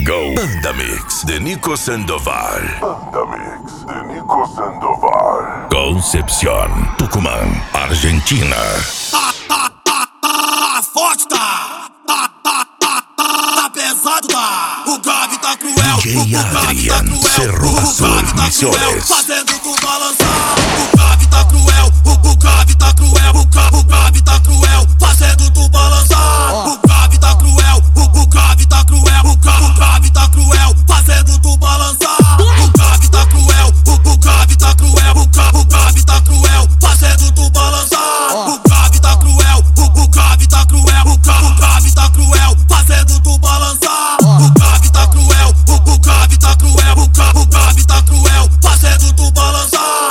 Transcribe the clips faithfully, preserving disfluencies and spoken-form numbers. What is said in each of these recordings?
Go Banda Mix de Nico Sandoval. Banda Mix de Nico Sandoval. Concepción, Tucumán, Argentina. Tá, tá, tá, tá, forte tá. Tá, tá, tá, tá, tá pesado tá. O grave tá cruel. D J Adrian, Cerro Azul, Misiones. Fazendo tu balançar. O grave tá cruel. O, o grave tá cruel. O, gra, o grave tá cruel. Fazendo tu balançar. O grave tá cruel. O, o grave tá cruel. O, gra, o grave tá cruel. Fazendo tu balançar. O grave tá cruel. O, o grave tá cruel. O, gra, o grave tá cruel. Fazendo tu balançar. O grave tá cruel. O, o grave tá cruel. O, gra, o grave tá cruel. Fazendo tu balançar. O grave tá cruel. O, o grave tá cruel. O, gra, o grave tá cruel. Fazendo tu balançar.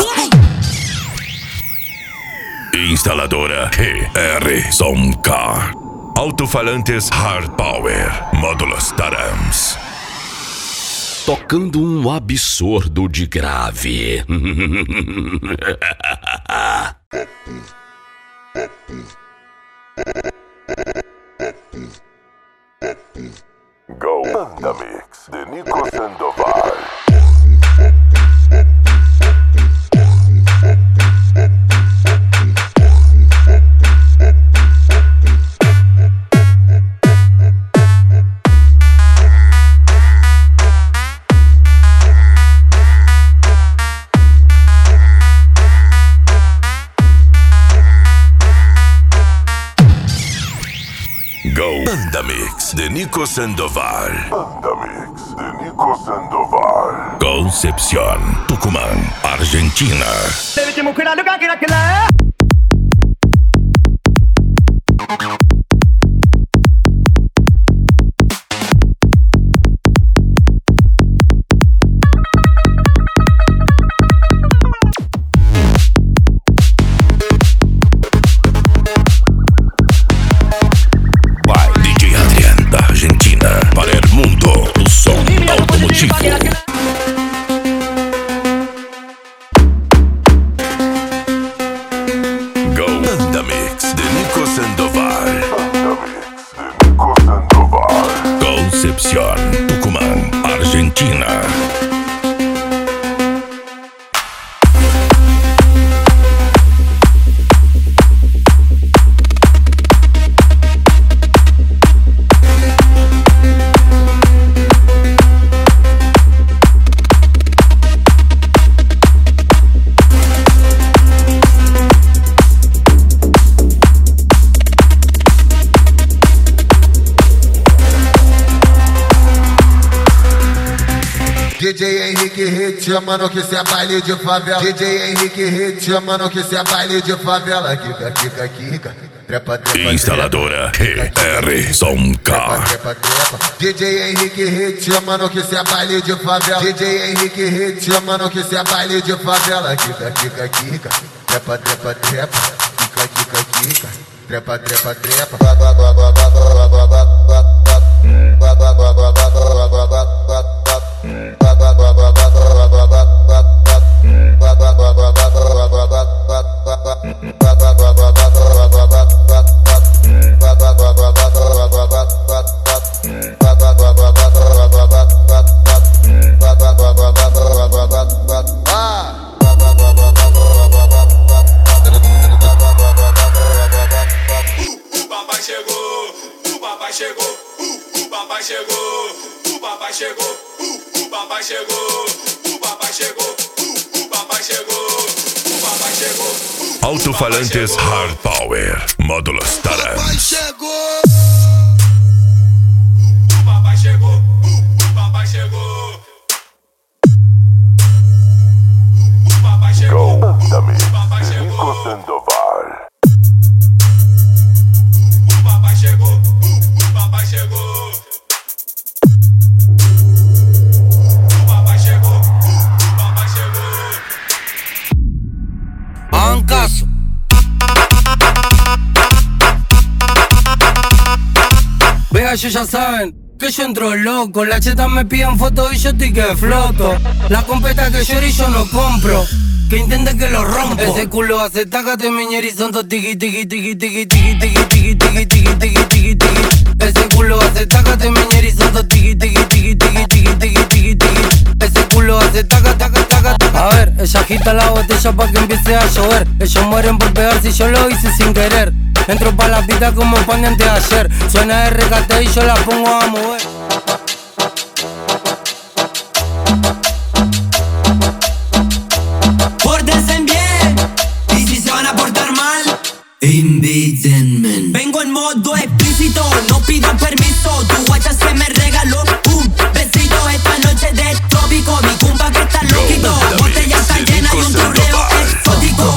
Instaladora G R Somcar. Alto-falantes Hard Power. Módulos Tarams. Tocando um absurdo de grave. Go Banda Mix de Nico Sandoval. Go Banda Mix de Nico Sandoval. Banda Mix de Nico Sandoval. Concepción, Tucumán, Argentina. Para el mundo, tu som automotivo. Go Banda Mix de Nico Sandoval. Banda Mix de Nico Sandoval. Concepción, Tucumán, Argentina. D J Henrique Hit, chamando que cê é baile de favela. D J Henrique Hit, chamando que cê é baile de favela. Kika, kika, kika. Trepa, trepa, Instaladora G R Somcar. Trepa, trepa. D J Henrique Hit, chamando que cê é baile de favela. D J Henrique Hit, chamando que cê é baile de favela. Kika, kika, kika. Trepa, trepa, trepa. Kika, kika, kika. Trepa, trepa, trepa. Ba, ba, ba, ba, ba, ba, ba, ba, ba. Ba, ba, ba, ba, ba, ba, ba, ba, ba. Alto-falantes Hard Power. Módulos Tarams. O papai chegou. O papai chegou. O papai chegou. Go Banda Mix de Nico Sandoval. O papai chegou. O papai chegou. O papai chegou. O papai chegou. Ancaso. Vea, ellos ya saben que yo entro loco. Las chetas me piden fotos y yo estoy que floto. La competa que lloro y yo no compro. que intente que lo rompo. Ese culo hace tácate, miñer y son dos tiki tiki tiki tiki tiki tiki tiki tiki tiki tiki tiki tiki. Ese culo hace tácate, miñer y son dos tiki tiki tiki tiki tiki tiki tiki tiki. Ese culo hace taca taca taca. A ver, ella agita la botella pa' que empiece a llover. Ellos mueren por pegar si yo lo hice sin querer. Entro pa' la pista como un pan de antes de ayer. Suena R K T y yo la pongo a mover. Pórtense bien, y si se van a portar mal, invítenme. Vengo en modo explícito, no pidan permiso. Tu guacha se me regaló un besito esta noche de trópico. Mi cumpa que está loquito, botella está llena y un turreo exótico.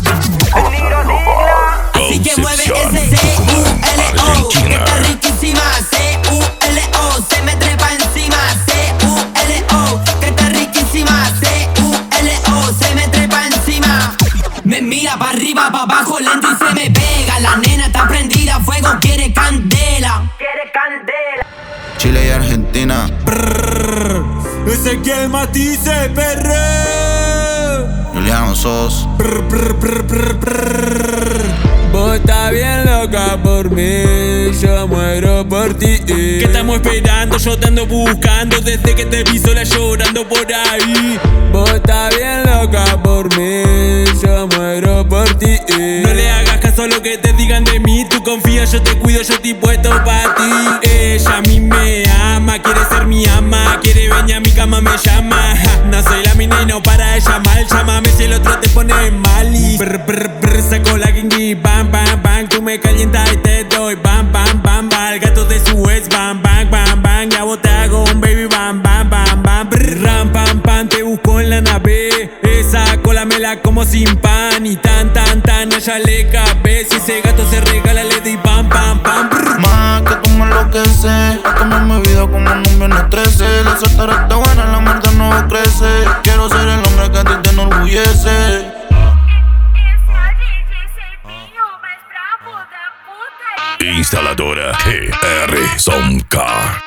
Así que mueve ese C U L O, que está riquísima. C U L O, se me trepa encima. C U L O, que está riquísima. C U L O, se me trepa encima. Me mira pa' arriba, pa' abajo, lento y se me pega. La nena está prendida a fuego, quiere candela. Quiere candela. Chile y Argentina. Brrr, Ezequiel Matisse, perro. Julián Sos. Brr, brr, brr, brr, brr. Vos estás bien loca por mí, yo muero por ti. ¿Qué estamos esperando? Yo te ando buscando desde que te vi sola llorando por ahí. Vos estás bien loca por mí, yo muero por ti. No le hagas caso a lo que te digan de mí. Tú confía, yo te cuido, yo estoy puesto pa' ti. Ella a mí me ama, quiere ser mi ama. Quiere venir a mi cama, me llama. Ja, no soy la mina y no para de llamar. Llámame si el otro te pone mal y brr, brr, brr, saco la kingy, bam, bam, bam. Tú me calientas y te doy bam, bam, bam, bam. El gato de su ex, bam, bam, bam, bam. Ya vos te hago un baby, bam, bam, bam, bam. Brr, ram, pam, pam, te busco en la nave. Esa cola me la como sin pan. Y tan, tan, tan, allá le cabe. Si ese gato se regala, le di pam, pam, pam. Brr. Más que tú me enloqueces. A tomar mi vida como un viernes trece. La soltera está buena, la muerte no crece. Quiero ser el hombre que a ti te enorgullece. Instaladora G R Soundcar.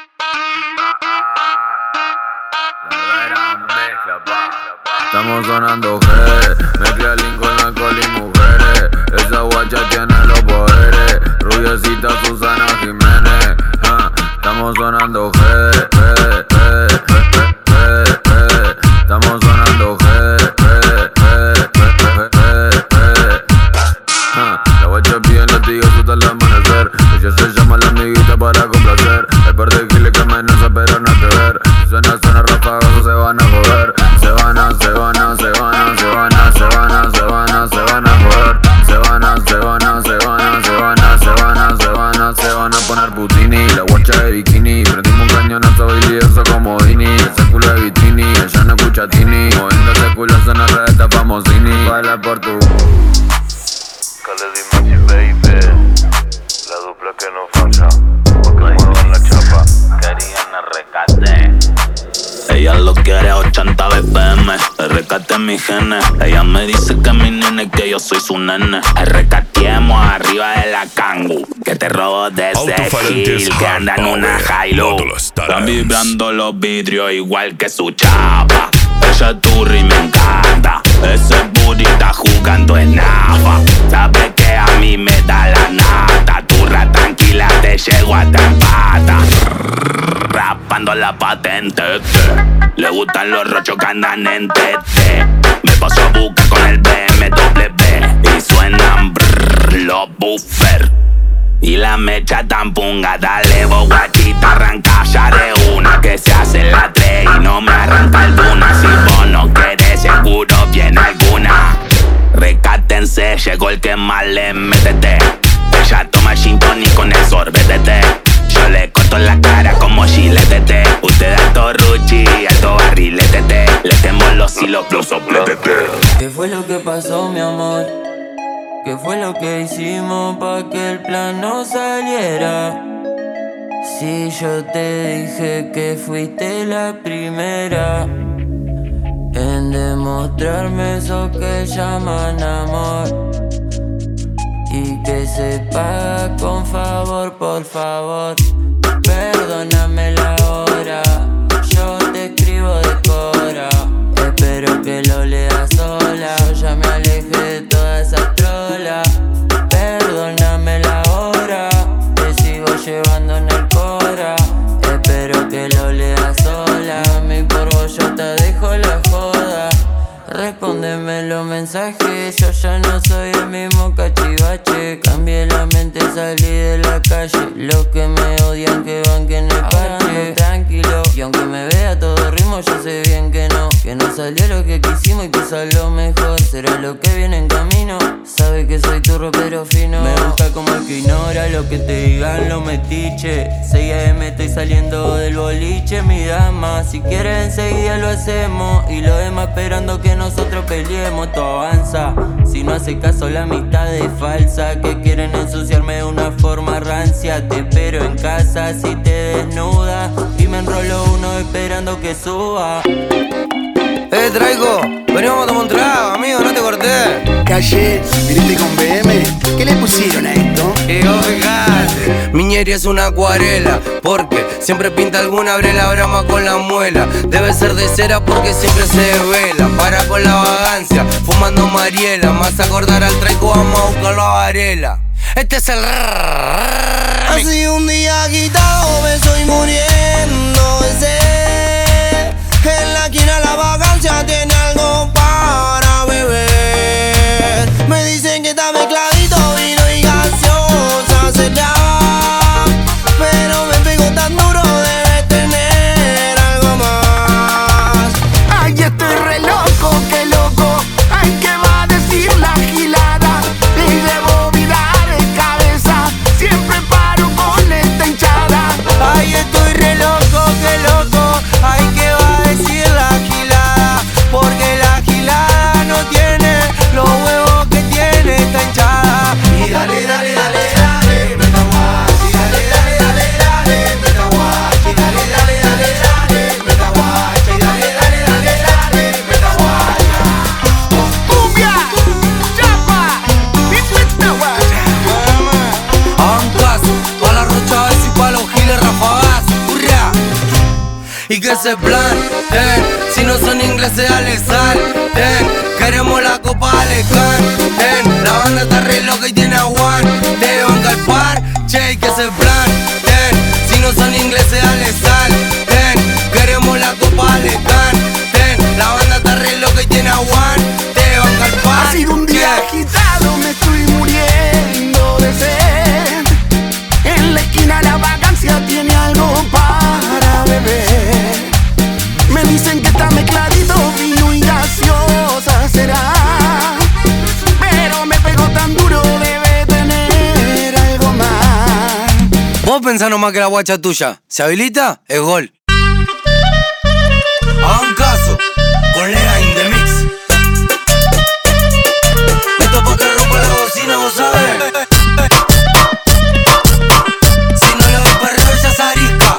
Estamos sonando G, mezcla Lincoln, alcohol y mujeres. Esa guacha tiene los poderes, rubiecita Susana Jiménez. Ja, estamos sonando G, G, G, G, G, G. Estamos sonando G, G, G, G, G, G. Ja, la guacha bien latigazo hasta el amanecer. Ella se llama la amiguita para complacer. El par de giles que amenaza pero nada que ver. Suena, suena ráfagas, se van a joder. Se van a, se van a, se van a, se van a, se van a, se van a, se van a joder. Se van a, se van a, se van a, se van a, se van a, se van a, se van a poner putini. La guacha de bikini, prendimos un cañonazo habilidoso como Dini. Ese culo de bikini, ella no escucha Tini. Moviendo ese culo suena red, esta famosini. Baila por tu Khaled y Maxi, baby. La dupla que no falla. Porque muevan la chapa. Querían rescate. Ella lo quiere ochenta B P M. Rescate mi genes. Ella me dice que mi nene, que yo soy su nene. Rescatemos arriba de la Kangu. Que te robo de ese kill. Que anda en una Hilux. Están vibrando los vidrios igual que su chapa. Ella es turri y me encanta. Ese booty está jugando en nafa. Sabe que a mí me da la nata. Turra tranquila, te llego a empata. Rapando la patente. Le gustan los rochos que andan en T T. Me paso a buscar con el B M W. Y suenan brrr, los buffers. Y la mecha tan punga, dale vos guachita, arranca ya de una. Que se hace la tres y no me arranca el duna. Si vos no querés, seguro viene alguna. Recátense, llegó el que más le métete. Ella toma gin tonic con el sorbete. Yo le corto la cara como giletete. Usted alto ruchi, alto barrilete. Le temo los hilos, plus sopletete. ¿Qué fue lo que pasó, mi amor? ¿Qué fue lo que hicimos pa' que el plan no saliera? Si yo te dije que fuiste la primera en demostrarme eso que llaman amor. Y que se paga con favor, por favor. Perdóname la hora, yo te escribo de cora. Espero que lo leas sola. otro mensaje. Yo ya no soy el mismo cachivache. Cambié la mente, salí de la calle. Los que me odian que banquen el parche. Tranquilo, y aunque me vea todo ritmo, yo sé bien que no. Que no salió lo que quisimos y que salió mejor. Será lo que viene en camino. Sabe que soy turro pero fino. Me gusta como el que ignora lo que te digan los metiches. seis a eme estoy saliendo del boliche, mi dama. Si quieres enseguida lo hacemos. Y lo demás esperando que nosotros peleemos. Todo avanza, si no hace caso la amistad es falsa. Que quieren ensuciarme de una forma rancia. Te espero en casa si te desnudas. Y me enrolo uno esperando que suba. Eh, traigo, venimos a tomar un trago, amigo, no te corté. Calle, viniste con B M, ¿qué le pusieron a esto? Y vos fijate, Miñeri es una acuarela, porque siempre pinta alguna brela brama con la muela. Debe ser de cera porque siempre se desvela. Para con la vagancia, fumando Mariela. Más acordar al traigo, vamos a buscarlo a Varela. Este es el rrrr. Ha sido un día agitado, me estoy muriendo de sed. En la esquina la vagancia tiene algo para beber. Me dicen que está mezcladito, vino y gaseosa será. Pero me pegó tan duro, debe tener algo más. Ay, estoy re loco, qué loco. Ay, ¿qué va a decir la gilada? Y debo mirar en cabeza, siempre paro con esta hinchada. Ay, estoy re loco, qué loco. Ay, ¿qué va a decir la gilada? Porque la gilada no tiene los huevos que tiene esta hinchada. Y dale, dale, dale, dale, meta guachi. Dale, dale, dale, dale, meta guachi. Dale, dale, dale, dale, meta guachi. Dale, dale, dale, dale, meta guachi. ¡Cumbia! ¡Chapa! ¡Y meta guachi! Hagan caso, pa' la rocha y pa' los giles rafagazo. ¡Hurra! Y que ese plan, eh, si no son ingleses dale sal, eh, queremos la copa dale can, eh, la banda está re loca y tiene aguante, banca el par, che, y que ese plan, eh, si no son ingleses dale sal, eh, queremos la copa dale can, eh, la banda está re loca y tiene aguante, banca el par. Ha sido un día agitado, me estoy muriendo de sed. En la esquina la vagancia tiene algo para beber. Me dicen que está mezcladito, vino y gaseosa será. Pero me pegó tan duro, debe tener algo más. Vos pensás nomás que la guacha tuya se habilita, es gol. Hagan caso, colega in the mix. Esto pa' que rompa la bocina, vos sabés. Si no le doy perreo, ella es arisca.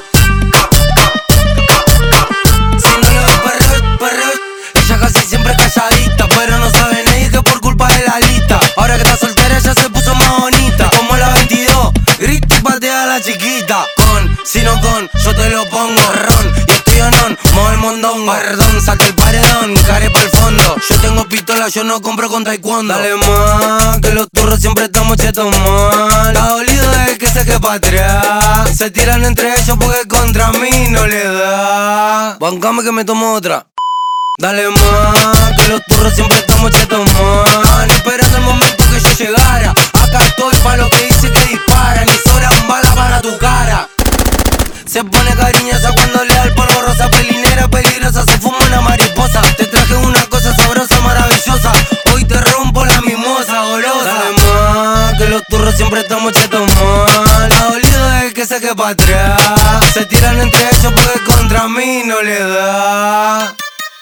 Si no le doy perreo, perreo, ella casi siempre calladita. Pero no sabe nadie que por culpa de la lista. Ahora que está soltera, ella se puso más bonita. Como la veintidós, grita y patea a la chiquita. Con, si no con, yo te lo pongo. Ron, y estoy on on, mueve el mondongo. Perdón, salte el paredón, care pa'l fondo. Yo tengo pistola, yo no compro con taekwondo. Dale más, que los turros siempre estamos chetos mal. Está dolido de que se que pa' atrás. Se tiran entre ellos porque contra mí no le da. Bancame que me tomo otra. Dale más, que los turros siempre estamos chetos mal. Esperando el momento que yo llegara. Acá estoy pa' lo que dice que disparan. Y sobran balas para tu cara. Se pone cariñosa cuando le da el polvo rosa. Pelinera peligrosa, se fuma una mariposa. Te traje una cosa sabrosa, maravillosa. Hoy te rompo la mimosa, golosa. Dale más, que los turros siempre estamos chetos mal. Está dolido de que se que pa' atrás. Se tiran entre ellos porque contra mí no le da.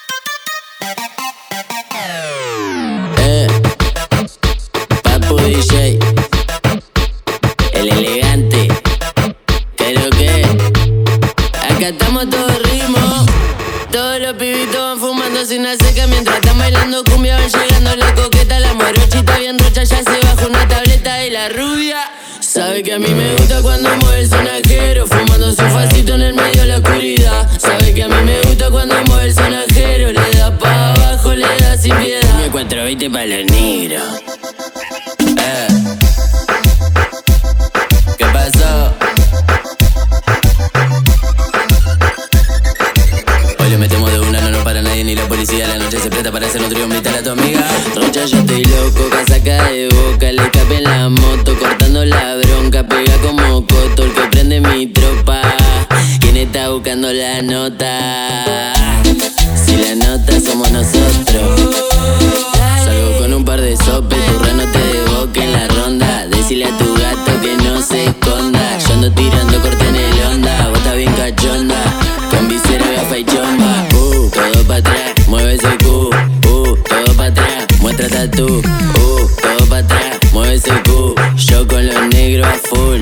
Eh, Papu D J, el elegante. Creo que acá estamos todos ritmo. Todos los pibitos van fumando sin una seca. Mientras están bailando cumbia van llegando la coqueta. La morochita bien rocha ya se baja una tableta. Y la rubia sabe que a mí me gusta cuando mueve el sonajero. Fumando su facito en el medio de la oscuridad. Sabe que a mí me gusta cuando mueve el sonajero. Le da pa' abajo, le da sin piedad. Me encuentro veinte pa' los negros. Eh. ¿Qué pasó? Hoy le metemos de una, no nos para nadie ni la policía. La noche se presta para hacer un trío, invitar a tu amiga. subiendo la nota. Si la nota somos nosotros. Salgo con un par de sopes, turra no te desboque en la ronda. Decile a tu gato que no se esconda. Yo ando tirando corte en el onda, vos estás bien cachonda. Con visera, gafa y chomba. Uh, todo pa' atrás, mueve ese cu. Uh, todo pa' atrás, muestra tatu. Uh, todo pa' atrás, mueve ese cu. Yo con los negros a full.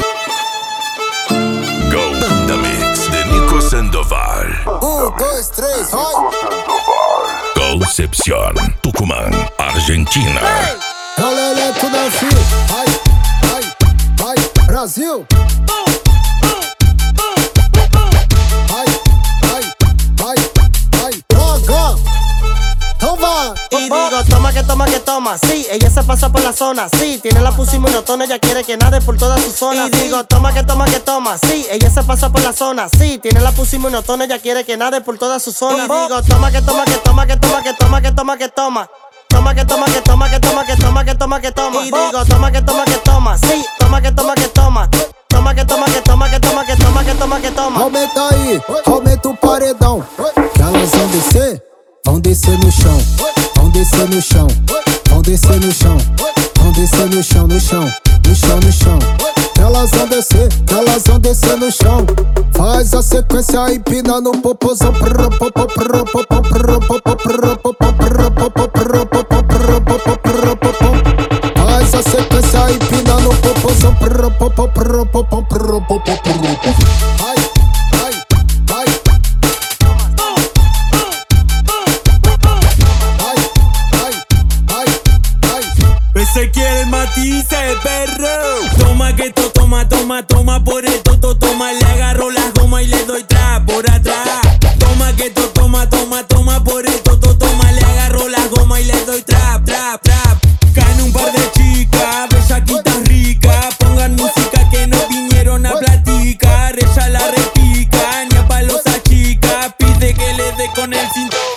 Go Banda Mix de Nico Sandoval. Um, dois, três, vai! Concepción, Tucumán, Argentina. Galera, é tudo assim. Vai, vai, vai, Brasil. Vai, vai, vai, vai, droga. Então vai. Y digo, toma que toma que toma, sí, ella se pasa por la zona, sí, tiene la pussy monotona, ella quiere que nade por toda su zona. Y digo, toma que toma que toma, sí, ella se pasa por la zona, sí, tiene la pussy monotona, ella quiere que nade por toda su zona. Y digo, toma que toma que toma que toma que toma que toma que toma. Toma que toma que toma que toma que toma que toma que toma. Y digo, toma que toma que toma, sí, toma que toma que toma. Toma que toma que toma que toma que toma que toma que toma. Aumenta aí, aumenta o paredão. Que elas vão descer, vão descer no chão. Vão descer no chão, vão descer no chão. Vão descer no chão, no chão, no chão, no chão. Elas vão descer, elas vão descer no chão. Faz a sequência aí, pina no popozão. Faz a sequência aí, pina no popozão. Vai, vai, vai. Ese quiere el matice, perro. Toma que to, toma, toma, toma por el toto, toma. Le agarro la goma y le doy trap por atrás. Toma que to, toma, toma, toma por el toto, toma. Le agarro la goma y le doy trap, trap, trap. Caen un par de chicas, bellaquitas ricas. Pongan música que no vinieron a platicar. Ella la repica, ni a palos a chica. Pide que le dé con el cinturón.